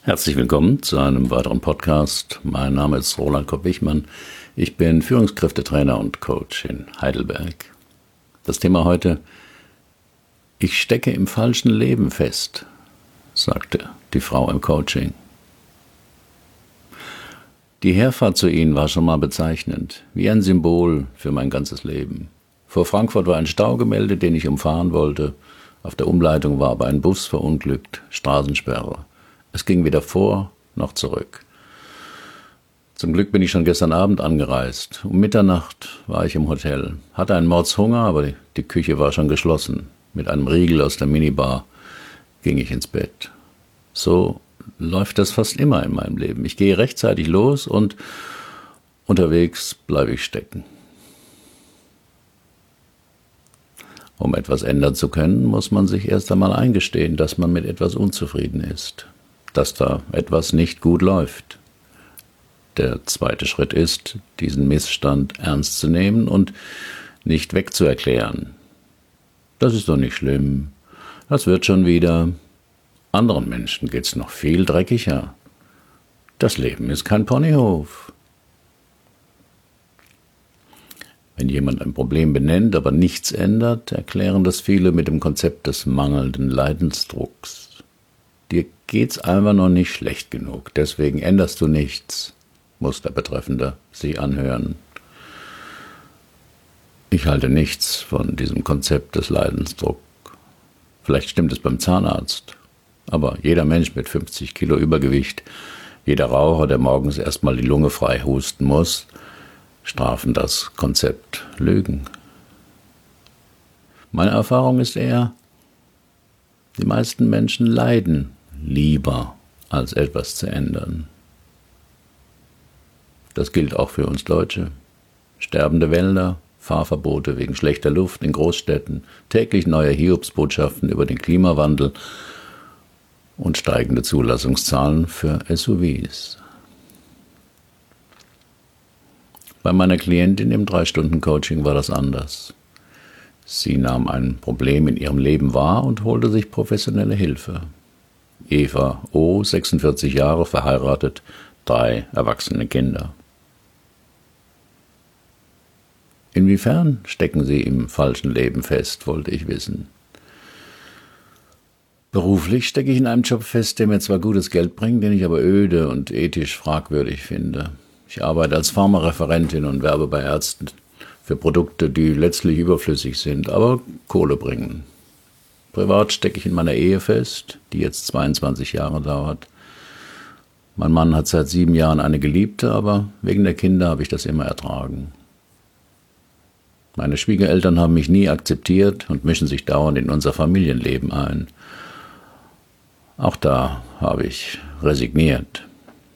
Herzlich willkommen zu einem weiteren Podcast. Mein Name ist Roland Kopp-Wichmann. Ich bin Führungskräftetrainer und Coach in Heidelberg. Das Thema heute: Ich stecke im falschen Leben fest, sagte die Frau im Coaching. Die Herfahrt zu Ihnen war schon mal bezeichnend, wie ein Symbol für mein ganzes Leben. Vor Frankfurt war ein Stau gemeldet, den ich umfahren wollte. Auf der Umleitung war aber ein Bus verunglückt, Straßensperre. Es ging weder vor noch zurück. Zum Glück bin ich schon gestern Abend angereist. Um Mitternacht war ich im Hotel, hatte einen Mordshunger, aber die Küche war schon geschlossen. Mit einem Riegel aus der Minibar ging ich ins Bett. So läuft das fast immer in meinem Leben. Ich gehe rechtzeitig los und unterwegs bleibe ich stecken. Um etwas ändern zu können, muss man sich erst einmal eingestehen, dass man mit etwas unzufrieden ist, dass da etwas nicht gut läuft. Der zweite Schritt ist, diesen Missstand ernst zu nehmen und nicht wegzuerklären. Das ist doch nicht schlimm, das wird schon wieder. Anderen Menschen geht's noch viel dreckiger. Das Leben ist kein Ponyhof. Wenn jemand ein Problem benennt, aber nichts ändert, erklären das viele mit dem Konzept des mangelnden Leidensdrucks. Dir geht's einfach noch nicht schlecht genug, deswegen änderst du nichts, muss der Betreffende sie anhören. Ich halte nichts von diesem Konzept des Leidensdrucks. Vielleicht stimmt es beim Zahnarzt, aber jeder Mensch mit 50 Kilo Übergewicht, jeder Raucher, der morgens erstmal die Lunge frei husten muss, strafen das Konzept Lügen. Meine Erfahrung ist eher, die meisten Menschen leiden lieber, als etwas zu ändern. Das gilt auch für uns Deutsche. Sterbende Wälder, Fahrverbote wegen schlechter Luft in Großstädten, täglich neue Hiobsbotschaften über den Klimawandel und steigende Zulassungszahlen für SUVs. Bei meiner Klientin im 3-Stunden-Coaching war das anders. Sie nahm ein Problem in ihrem Leben wahr und holte sich professionelle Hilfe. Eva O., 46 Jahre, verheiratet, 3 erwachsene Kinder. Inwiefern stecken Sie im falschen Leben fest, wollte ich wissen. Beruflich stecke ich in einem Job fest, der mir zwar gutes Geld bringt, den ich aber öde und ethisch fragwürdig finde. Ich arbeite als Pharmareferentin und werbe bei Ärzten für Produkte, die letztlich überflüssig sind, aber Kohle bringen. Privat stecke ich in meiner Ehe fest, die jetzt 22 Jahre dauert. Mein Mann hat seit 7 Jahren eine Geliebte, aber wegen der Kinder habe ich das immer ertragen. Meine Schwiegereltern haben mich nie akzeptiert und mischen sich dauernd in unser Familienleben ein. Auch da habe ich resigniert.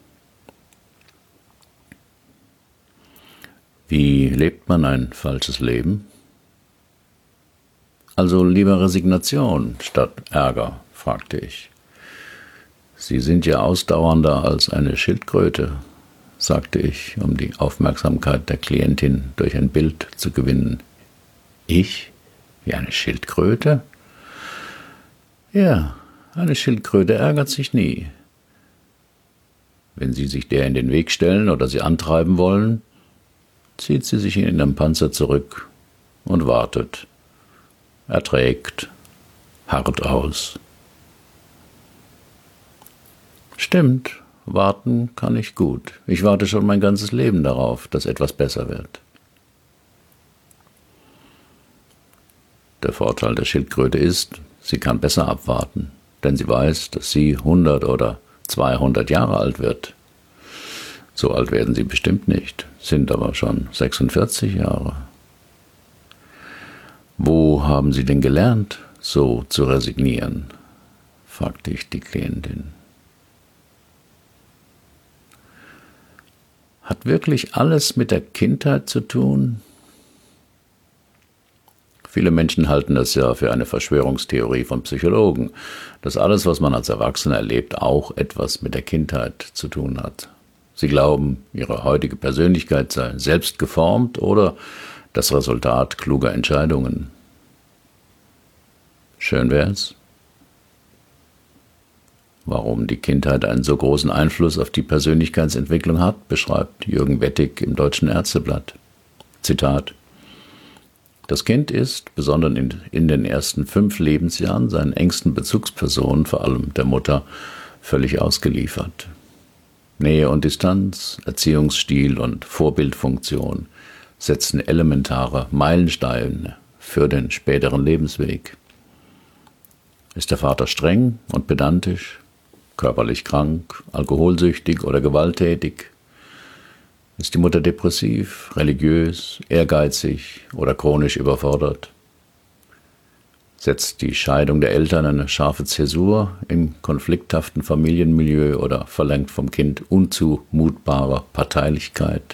Wie lebt man ein falsches Leben? Also lieber Resignation statt Ärger, fragte ich. Sie sind ja ausdauernder als eine Schildkröte, sagte ich, um die Aufmerksamkeit der Klientin durch ein Bild zu gewinnen. Ich? Wie eine Schildkröte? Ja, eine Schildkröte ärgert sich nie. Wenn Sie sich der in den Weg stellen oder sie antreiben wollen, zieht sie sich in ihrem Panzer zurück und wartet, erträgt, harrt aus. Stimmt, warten kann ich gut. Ich warte schon mein ganzes Leben darauf, dass etwas besser wird. Der Vorteil der Schildkröte ist, sie kann besser abwarten, denn sie weiß, dass sie 100 oder 200 Jahre alt wird. So alt werden sie bestimmt nicht, sind aber schon 46 Jahre. Wo haben Sie denn gelernt, so zu resignieren? Fragte ich die Klientin. Hat wirklich alles mit der Kindheit zu tun? Viele Menschen halten das ja für eine Verschwörungstheorie von Psychologen, dass alles, was man als Erwachsener erlebt, auch etwas mit der Kindheit zu tun hat. Sie glauben, ihre heutige Persönlichkeit sei selbst geformt oder das Resultat kluger Schön wär's. Warum die Kindheit einen so großen Einfluss auf die Persönlichkeitsentwicklung hat, beschreibt Jürgen Wettig im Deutschen Ärzteblatt. Zitat: Das Kind ist, besonders in den ersten 5 Lebensjahren, seinen engsten Bezugspersonen, vor allem der Mutter, völlig ausgeliefert. Nähe und Distanz, Erziehungsstil und Vorbildfunktion setzen elementare Meilensteine für den späteren Lebensweg. Ist der Vater streng und pedantisch, körperlich krank, alkoholsüchtig oder gewalttätig? Ist die Mutter depressiv, religiös, ehrgeizig oder chronisch überfordert? Setzt die Scheidung der Eltern eine scharfe Zäsur im konflikthaften Familienmilieu oder verlangt vom Kind unzumutbare Parteilichkeit?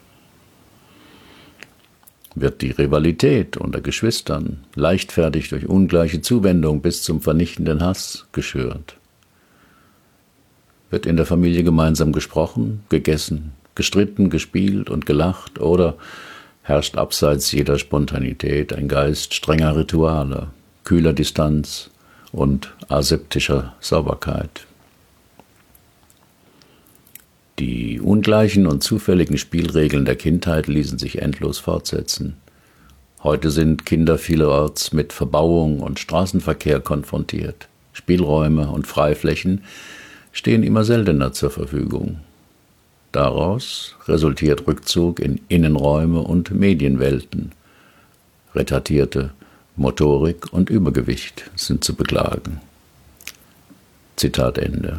Wird die Rivalität unter Geschwistern leichtfertig durch ungleiche Zuwendung bis zum vernichtenden Hass geschürt? Wird in der Familie gemeinsam gesprochen, gegessen, gestritten, gespielt und gelacht, oder herrscht abseits jeder Spontanität ein Geist strenger Rituale, kühler Distanz und aseptischer Sauberkeit? Die ungleichen und zufälligen Spielregeln der Kindheit ließen sich endlos fortsetzen. Heute sind Kinder vielerorts mit Verbauung und Straßenverkehr konfrontiert. Spielräume und Freiflächen stehen immer seltener zur Verfügung. Daraus resultiert Rückzug in Innenräume und Medienwelten. Retardierte Motorik und Übergewicht sind zu beklagen. Zitat Ende.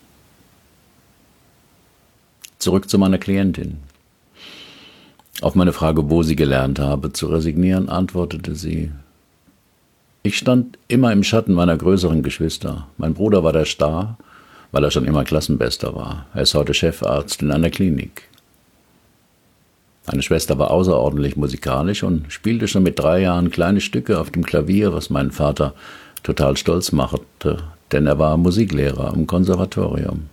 Zurück zu meiner Klientin. Auf meine Frage, wo sie gelernt habe zu resignieren, antwortete sie: Ich stand immer im Schatten meiner größeren Geschwister. Mein Bruder war der Star, weil er schon immer Klassenbester war. Er ist heute Chefarzt in einer Klinik. Meine Schwester war außerordentlich musikalisch und spielte schon mit 3 Jahren kleine Stücke auf dem Klavier, was meinen Vater total stolz machte, denn er war Musiklehrer am Konservatorium.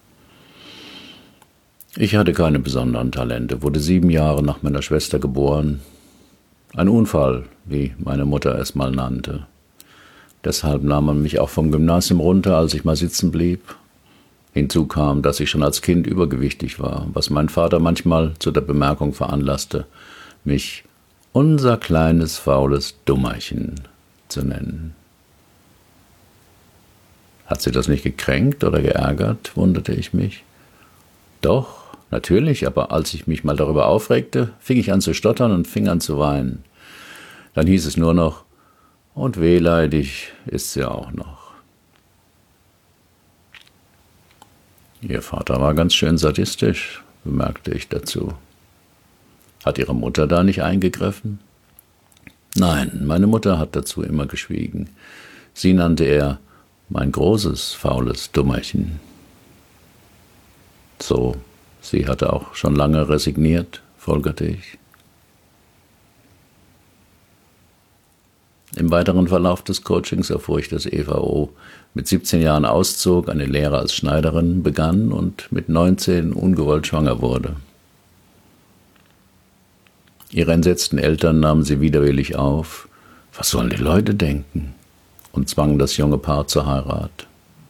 Ich hatte keine besonderen Talente, wurde 7 Jahre nach meiner Schwester geboren. Ein Unfall, wie meine Mutter es mal nannte. Deshalb nahm man mich auch vom Gymnasium runter, als ich mal sitzen blieb. Hinzu kam, dass ich schon als Kind übergewichtig war, was mein Vater manchmal zu der Bemerkung veranlasste, mich unser kleines faules Dummerchen zu nennen. Hat sie das nicht gekränkt oder geärgert, wunderte ich mich. Doch, natürlich, aber als ich mich mal darüber aufregte, fing ich an zu stottern und fing an zu weinen. Dann hieß es nur noch: Und wehleidig ist sie auch noch. Ihr Vater war ganz schön sadistisch, bemerkte ich dazu. Hat Ihre Mutter da nicht eingegriffen? Nein, meine Mutter hat dazu immer geschwiegen. Sie nannte er mein großes, faules Dummerchen. So, sie hatte auch schon lange resigniert, folgerte ich. Im weiteren Verlauf des Coachings erfuhr ich, dass Eva O. mit 17 Jahren auszog, eine Lehre als Schneiderin begann und mit 19 ungewollt schwanger wurde. Ihre entsetzten Eltern nahmen sie widerwillig auf. Was sollen die Leute denken? Und zwangen das junge Paar zur Heirat.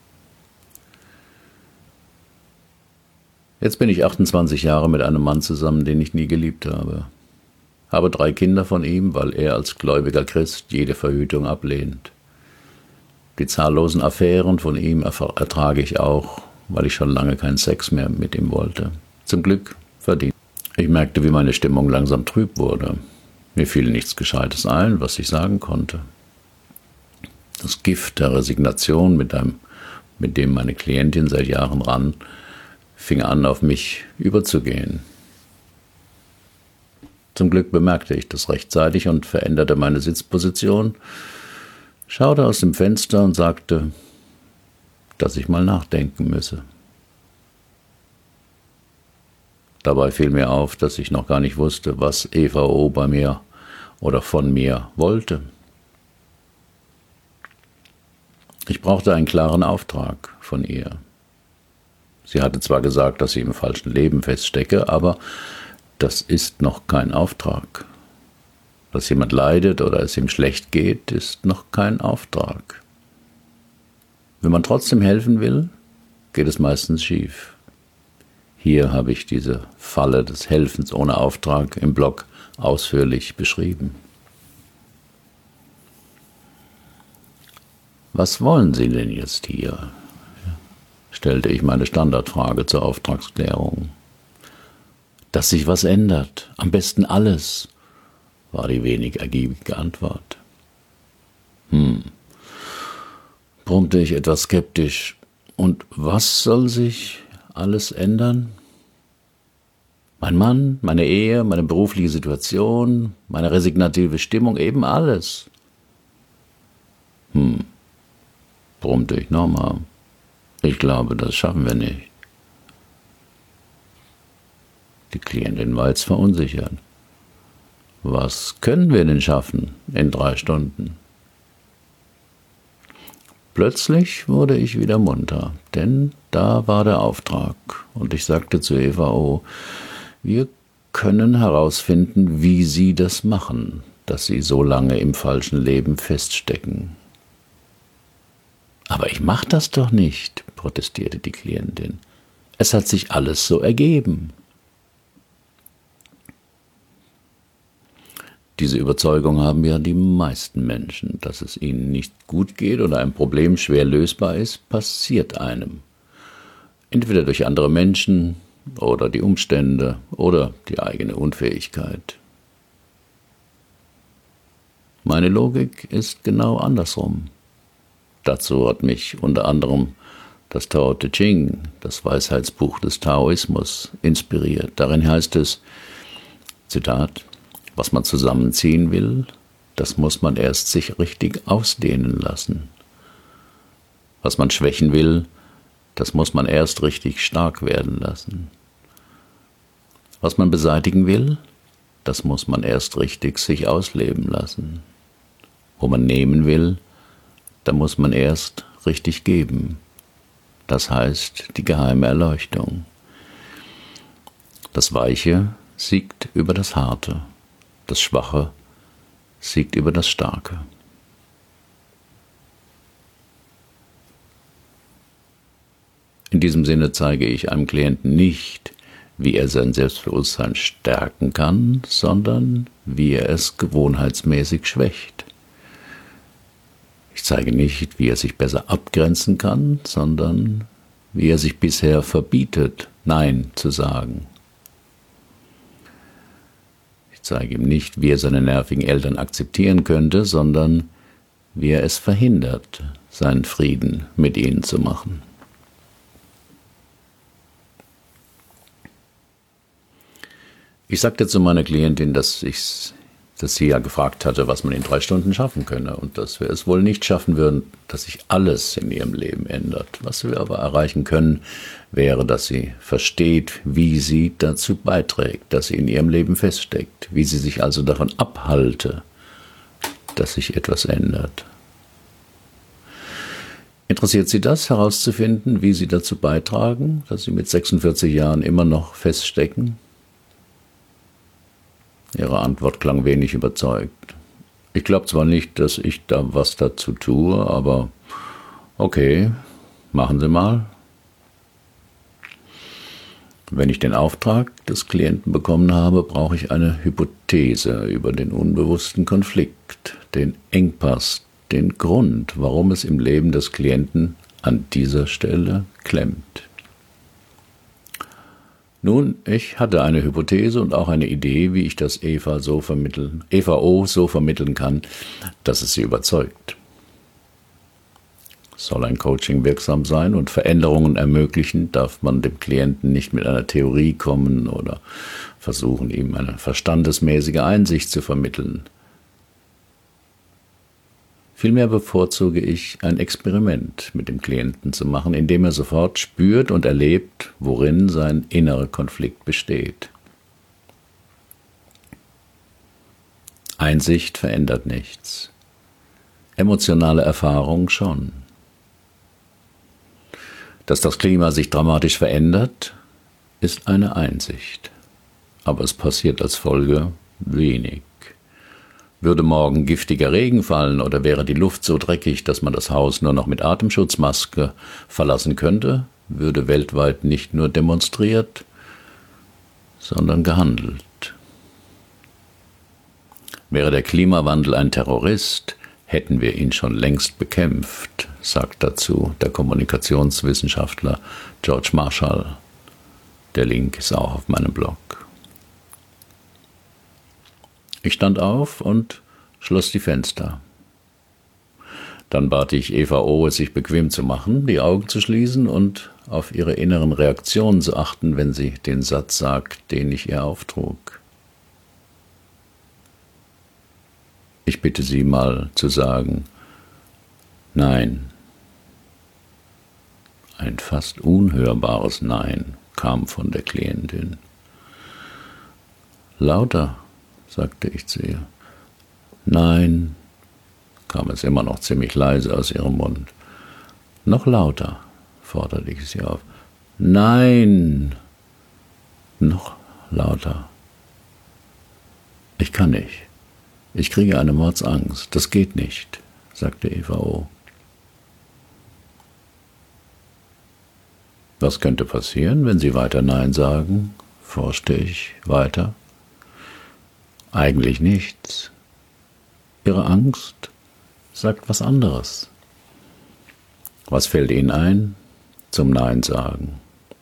Jetzt bin ich 28 Jahre mit einem Mann zusammen, den ich nie geliebt habe. Habe 3 Kinder von ihm, weil er als gläubiger Christ jede Verhütung ablehnt. Die zahllosen Affären von ihm ertrage ich auch, weil ich schon lange keinen Sex mehr mit ihm wollte. Zum Glück verdient. Ich merkte, wie meine Stimmung langsam trüb wurde. Mir fiel nichts Gescheites ein, was ich sagen konnte. Das Gift der Resignation, mit dem meine Klientin seit Jahren ran, fing an, auf mich überzugehen. Zum Glück bemerkte ich das rechtzeitig und veränderte meine Sitzposition, schaute aus dem Fenster und sagte, dass ich mal nachdenken müsse. Dabei fiel mir auf, dass ich noch gar nicht wusste, was Eva O. bei mir oder von mir wollte. Ich brauchte einen klaren Auftrag von ihr. Sie hatte zwar gesagt, dass sie im falschen Leben feststecke, aber das ist noch kein Auftrag. Dass jemand leidet oder es ihm schlecht geht, ist noch kein Auftrag. Wenn man trotzdem helfen will, geht es meistens schief. Hier habe ich diese Falle des Helfens ohne Auftrag im Blog ausführlich beschrieben. Was wollen Sie denn jetzt hier? Stellte ich meine Standardfrage zur Auftragsklärung. Dass sich was ändert, am besten alles, war die wenig ergiebige Antwort. Brummte ich etwas skeptisch. Und was soll sich alles ändern? Mein Mann, meine Ehe, meine berufliche Situation, meine resignative Stimmung, eben alles. Brummte ich nochmal. Ich glaube, das schaffen wir nicht. Die Klientin war jetzt verunsichert. Was können wir denn schaffen in 3 Stunden? Plötzlich wurde ich wieder munter, denn da war der Auftrag. Und ich sagte zu Eva, oh, wir können herausfinden, wie Sie das machen, dass Sie so lange im falschen Leben feststecken. Aber ich mach das doch nicht, protestierte die Klientin. Es hat sich alles so ergeben. Diese Überzeugung haben ja die meisten Menschen, dass es ihnen nicht gut geht oder ein Problem schwer lösbar ist, passiert einem. Entweder durch andere Menschen oder die Umstände oder die eigene Unfähigkeit. Meine Logik ist genau andersrum. Dazu hat mich unter anderem das Tao Te Ching, das Weisheitsbuch des Taoismus, inspiriert. Darin heißt es, Zitat, was man zusammenziehen will, das muss man erst sich richtig ausdehnen lassen. Was man schwächen will, das muss man erst richtig stark werden lassen. Was man beseitigen will, das muss man erst richtig sich ausleben lassen. Wo man nehmen will, da muss man erst richtig geben. Das heißt die geheime Erleuchtung. Das Weiche siegt über das Harte. Das Schwache siegt über das Starke. In diesem Sinne zeige ich einem Klienten nicht, wie er sein Selbstbewusstsein stärken kann, sondern wie er es gewohnheitsmäßig schwächt. Ich zeige nicht, wie er sich besser abgrenzen kann, sondern wie er sich bisher verbietet, Nein zu sagen. Ich zeige ihm nicht, wie er seine nervigen Eltern akzeptieren könnte, sondern wie er es verhindert, seinen Frieden mit ihnen zu machen. Ich sagte zu meiner Klientin, dass sie ja gefragt hatte, was man in 3 Stunden schaffen könne und dass wir es wohl nicht schaffen würden, dass sich alles in ihrem Leben ändert. Was wir aber erreichen können, wäre, dass sie versteht, wie sie dazu beiträgt, dass sie in ihrem Leben feststeckt, wie sie sich also davon abhalte, dass sich etwas ändert. Interessiert Sie das, herauszufinden, wie Sie dazu beitragen, dass Sie mit 46 Jahren immer noch feststecken? Ihre Antwort klang wenig überzeugt. Ich glaube zwar nicht, dass ich da was dazu tue, aber okay, machen Sie mal. Wenn ich den Auftrag des Klienten bekommen habe, brauche ich eine Hypothese über den unbewussten Konflikt, den Engpass, den Grund, warum es im Leben des Klienten an dieser Stelle klemmt. Nun, ich hatte eine Hypothese und auch eine Idee, wie ich das Eva O so vermitteln kann, dass es sie überzeugt. Soll ein Coaching wirksam sein und Veränderungen ermöglichen, darf man dem Klienten nicht mit einer Theorie kommen oder versuchen, ihm eine verstandesmäßige Einsicht zu vermitteln. Vielmehr bevorzuge ich, ein Experiment mit dem Klienten zu machen, indem er sofort spürt und erlebt, worin sein innerer Konflikt besteht. Einsicht verändert nichts. Emotionale Erfahrung schon. Dass das Klima sich dramatisch verändert, ist eine Einsicht. Aber es passiert als Folge wenig. Würde morgen giftiger Regen fallen oder wäre die Luft so dreckig, dass man das Haus nur noch mit Atemschutzmaske verlassen könnte, würde weltweit nicht nur demonstriert, sondern gehandelt. Wäre der Klimawandel ein Terrorist, hätten wir ihn schon längst bekämpft, sagt dazu der Kommunikationswissenschaftler George Marshall. Der Link ist auch auf meinem Blog. Ich stand auf und schloss die Fenster. Dann bat ich Eva O., es sich bequem zu machen, die Augen zu schließen und auf ihre inneren Reaktionen zu achten, wenn sie den Satz sagt, den ich ihr auftrug. Ich bitte Sie mal zu sagen, nein. Ein fast unhörbares Nein kam von der Klientin. Lauter, sagte ich zu ihr. Nein, kam es immer noch ziemlich leise aus ihrem Mund. Noch lauter, forderte ich sie auf. Nein, noch lauter. Ich kann nicht. Ich kriege eine Mordsangst. Das geht nicht, sagte Eva O. Was könnte passieren, wenn Sie weiter Nein sagen? Forschte ich weiter. Eigentlich nichts. Ihre Angst sagt was anderes. Was fällt Ihnen ein zum Nein sagen?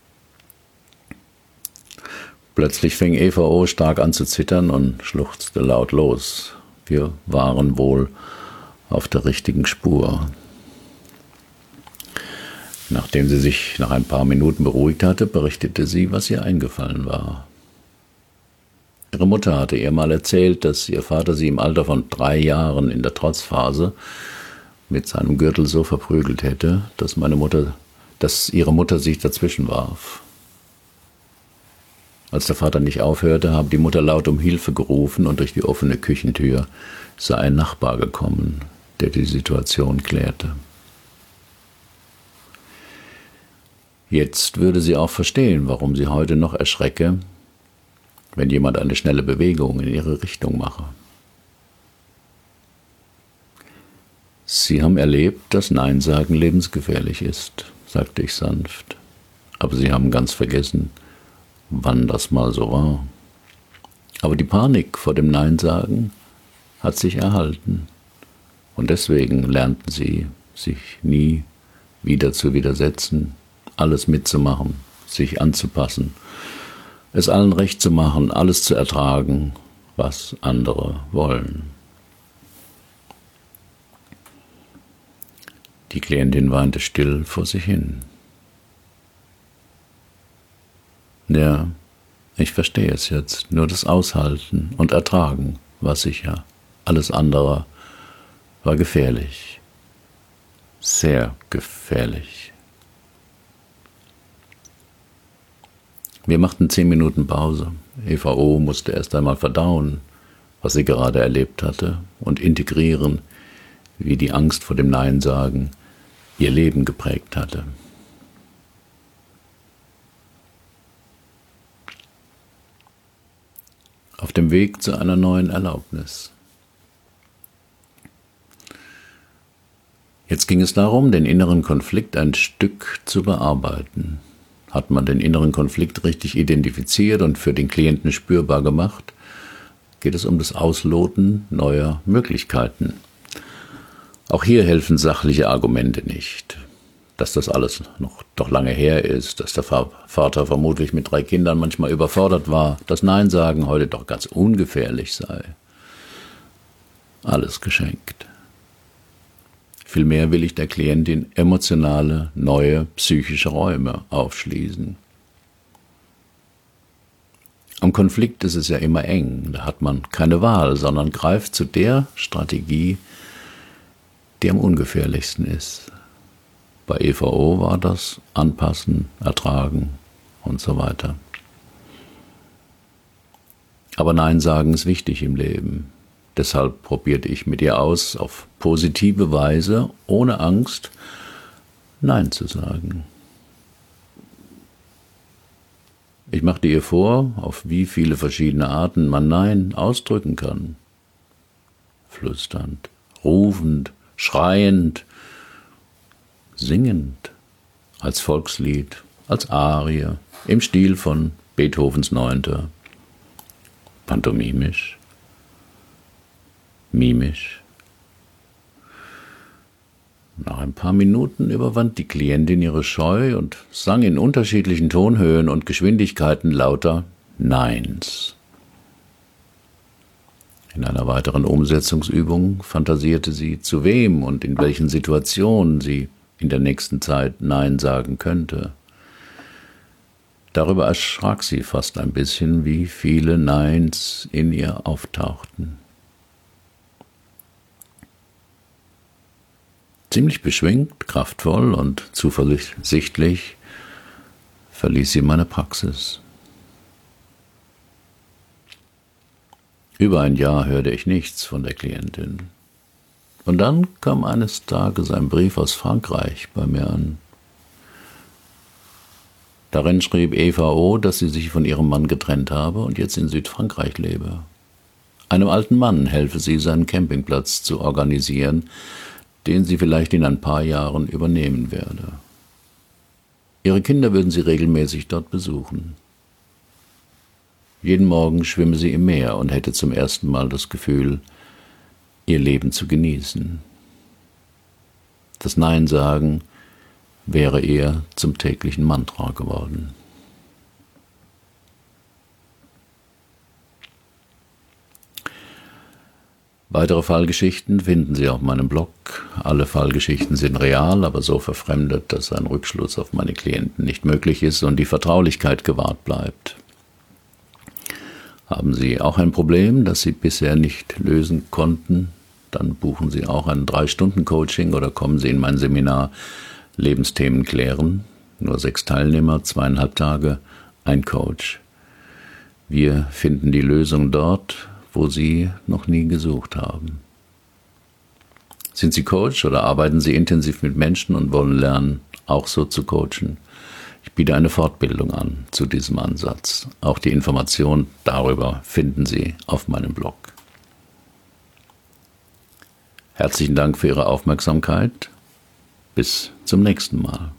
Plötzlich fing Eva O. stark an zu zittern und schluchzte laut los. Wir waren wohl auf der richtigen Spur. Nachdem sie sich nach ein paar Minuten beruhigt hatte, berichtete sie, was ihr eingefallen war. Ihre Mutter hatte ihr mal erzählt, dass ihr Vater sie im Alter von 3 Jahren in der Trotzphase mit seinem Gürtel so verprügelt hätte, dass ihre Mutter sich dazwischen warf. Als der Vater nicht aufhörte, habe die Mutter laut um Hilfe gerufen und durch die offene Küchentür sei ein Nachbar gekommen, der die Situation klärte. Jetzt würde sie auch verstehen, warum sie heute noch erschrecke, wenn jemand eine schnelle Bewegung in ihre Richtung mache. Sie haben erlebt, dass Nein sagen lebensgefährlich ist, sagte ich sanft. Aber Sie haben ganz vergessen, wann das mal so war. Aber die Panik vor dem Nein sagen hat sich erhalten. Und deswegen lernten Sie, sich nie wieder zu widersetzen, alles mitzumachen, sich anzupassen, es allen recht zu machen, alles zu ertragen, was andere wollen. Die Klientin weinte still vor sich hin. Ja, ich verstehe es jetzt. Nur das Aushalten und Ertragen war sicher. Alles andere war gefährlich. Sehr gefährlich. Wir machten 10 Minuten Pause. Eva O. musste erst einmal verdauen, was sie gerade erlebt hatte, und integrieren, wie die Angst vor dem Nein sagen ihr Leben geprägt hatte. Auf dem Weg zu einer neuen Erlaubnis. Jetzt ging es darum, den inneren Konflikt ein Stück zu bearbeiten. Hat man den inneren Konflikt richtig identifiziert und für den Klienten spürbar gemacht, geht es um das Ausloten neuer Möglichkeiten. Auch hier helfen sachliche Argumente nicht. Dass das alles noch doch lange her ist, dass der Vater vermutlich mit 3 Kindern manchmal überfordert war, dass Nein sagen heute doch ganz ungefährlich sei. Alles geschenkt. Vielmehr will ich der Klientin emotionale, neue psychische Räume aufschließen. Am Konflikt ist es ja immer eng, da hat man keine Wahl, sondern greift zu der Strategie, die am ungefährlichsten ist. Bei Eva O. war das Anpassen, Ertragen und so weiter. Aber Nein sagen ist wichtig im Leben. Deshalb probierte ich mit ihr aus, auf positive Weise, ohne Angst, Nein zu sagen. Ich machte ihr vor, auf wie viele verschiedene Arten man Nein ausdrücken kann. Flüsternd, rufend, schreiend, singend als Volkslied, als Arie, im Stil von Beethovens Neunter, pantomimisch, mimisch. Nach ein paar Minuten überwand die Klientin ihre Scheu und sang in unterschiedlichen Tonhöhen und Geschwindigkeiten lauter Neins. In einer weiteren Umsetzungsübung fantasierte sie, zu wem und in welchen Situationen sie in der nächsten Zeit Nein sagen könnte. Darüber erschrak sie fast ein bisschen, wie viele Neins in ihr auftauchten. Ziemlich beschwingt, kraftvoll und zuversichtlich verließ sie meine Praxis. Über ein Jahr hörte ich nichts von der Klientin. Und dann kam eines Tages ein Brief aus Frankreich bei mir an. Darin schrieb Eva O., dass sie sich von ihrem Mann getrennt habe und jetzt in Südfrankreich lebe. Einem alten Mann helfe sie, seinen Campingplatz zu organisieren, den sie vielleicht in ein paar Jahren übernehmen werde. Ihre Kinder würden sie regelmäßig dort besuchen. Jeden Morgen schwimme sie im Meer und hätte zum ersten Mal das Gefühl, ihr Leben zu genießen. Das Nein sagen wäre ihr zum täglichen Mantra geworden. Weitere Fallgeschichten finden Sie auf meinem Blog. Alle Fallgeschichten sind real, aber so verfremdet, dass ein Rückschluss auf meine Klienten nicht möglich ist und die Vertraulichkeit gewahrt bleibt. Haben Sie auch ein Problem, das Sie bisher nicht lösen konnten? Dann buchen Sie auch ein 3-Stunden-Coaching oder kommen Sie in mein Seminar Lebensthemen klären. Nur 6 Teilnehmer, 2,5 Tage, ein Coach. Wir finden die Lösung dort, wo Sie noch nie gesucht haben. Sind Sie Coach oder arbeiten Sie intensiv mit Menschen und wollen lernen, auch so zu coachen? Ich biete eine Fortbildung an zu diesem Ansatz. Auch die Informationen darüber finden Sie auf meinem Blog. Herzlichen Dank für Ihre Aufmerksamkeit. Bis zum nächsten Mal.